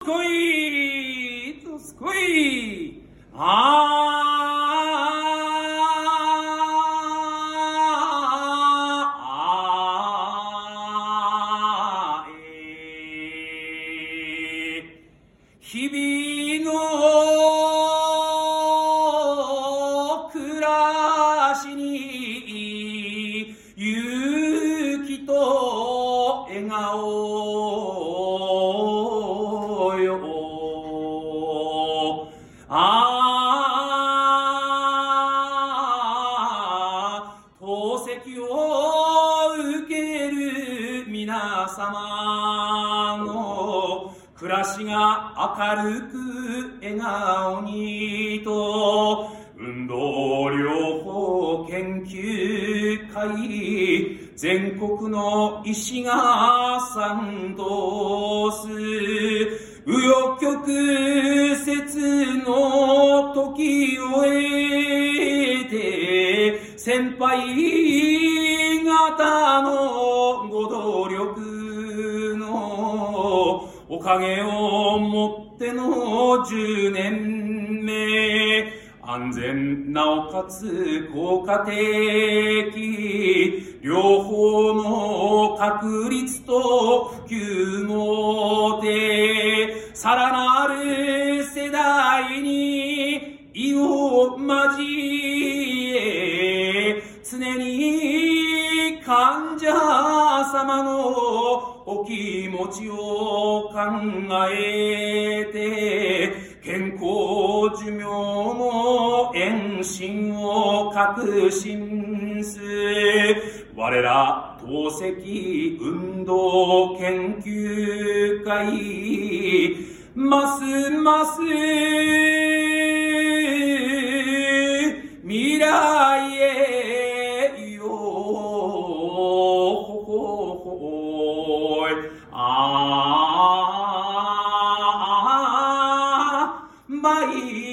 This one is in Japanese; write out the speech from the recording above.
こいどすこい日々の暮らしに勇気と笑顔よ透析を受ける皆様の暮らしが明るく笑顔にと運動療法研究会全国の医師が賛同す紆余曲折の時を経て先輩方のご努力のおかげをもっての10年目安全なおかつ効果的療法の確立と普及のでさらなる世代に意を交え常に患者様のお気持ちを考えて健康寿命の延伸を確信す我ら透析運動研究会ますます未来へよまい